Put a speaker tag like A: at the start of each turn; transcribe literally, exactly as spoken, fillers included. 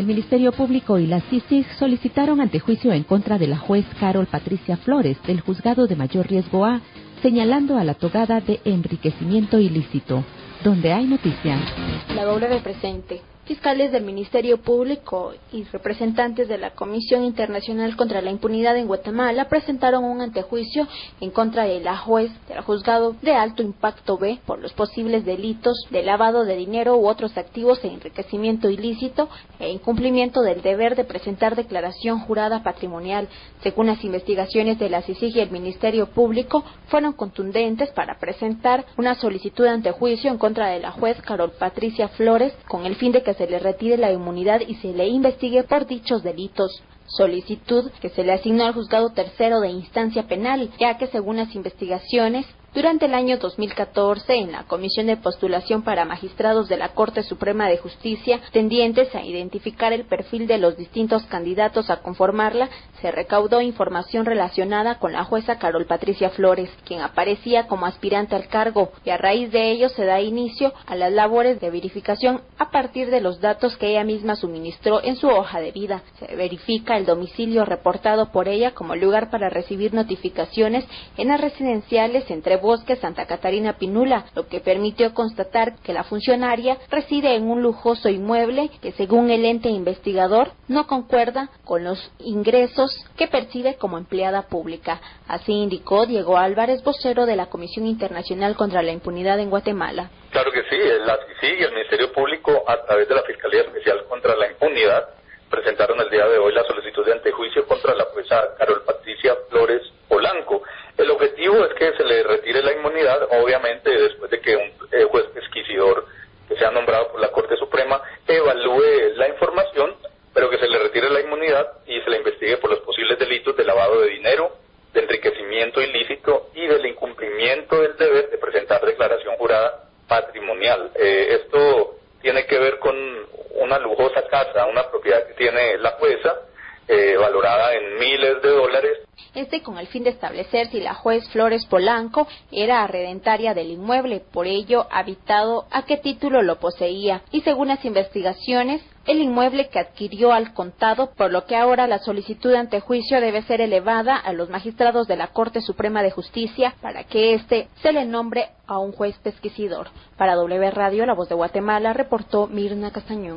A: El Ministerio Público y la C I C I G solicitaron antejuicio en contra de la juez Carol Patricia Flores del Juzgado de Mayor Riesgo A, señalando a la togada de enriquecimiento ilícito. Donde hay noticias.
B: La W presente. Fiscales del Ministerio Público y representantes de la Comisión Internacional contra la Impunidad en Guatemala presentaron un antejuicio en contra de la juez del Juzgado de Alto Impacto B por los posibles delitos de lavado de dinero u otros activos e enriquecimiento ilícito e incumplimiento del deber de presentar declaración jurada patrimonial. Según las investigaciones de la C I C I G y el Ministerio Público, fueron contundentes para presentar una solicitud de antejuicio en contra de la juez Carol Patricia Flores con el fin de que se le retire la inmunidad y se le investigue por dichos delitos. Solicitud que se le asignó al Juzgado Tercero de Instancia Penal, ya que según las investigaciones, durante el año dos mil catorce, en la Comisión de Postulación para Magistrados de la Corte Suprema de Justicia, tendientes a identificar el perfil de los distintos candidatos a conformarla, se recaudó información relacionada con la jueza Carol Patricia Flores, quien aparecía como aspirante al cargo, y a raíz de ello se da inicio a las labores de verificación a partir de los datos que ella misma suministró en su hoja de vida. Se verifica el domicilio reportado por ella como lugar para recibir notificaciones en las residenciales entre Bosque Santa Catarina Pinula, lo que permitió constatar que la funcionaria reside en un lujoso inmueble que, según el ente investigador, no concuerda con los ingresos que percibe como empleada pública. Así indicó Diego Álvarez, vocero de la Comisión Internacional contra la Impunidad en Guatemala.
C: Claro que sí, la C I C I G y el Ministerio Público, a través de la Fiscalía Especial contra la Impunidad, presentaron el día de hoy la solicitud de antejuicio contra la jueza Carol Patricia Flores Polanco. El objetivo es que se le retire la inmunidad, obviamente después de que un eh, juez pesquisidor que sea nombrado por la Corte Suprema evalúe la información, pero que se le retire la inmunidad y se le investigue por los posibles delitos de lavado de dinero, de enriquecimiento ilícito y del incumplimiento del deber de presentar declaración jurada patrimonial. Eh, esto tiene que ver con una lujosa casa, una propiedad que tiene la jueza, eh, valorada en miles de dólares.
B: Este con el fin de establecer si la juez Flores Polanco era arrendataria del inmueble, por ello habitado, a qué título lo poseía, y según las investigaciones, el inmueble que adquirió al contado, por lo que ahora la solicitud de antejuicio debe ser elevada a los magistrados de la Corte Suprema de Justicia para que éste se le nombre a un juez pesquisidor. Para W Radio, La Voz de Guatemala, reportó Mirna Castañón.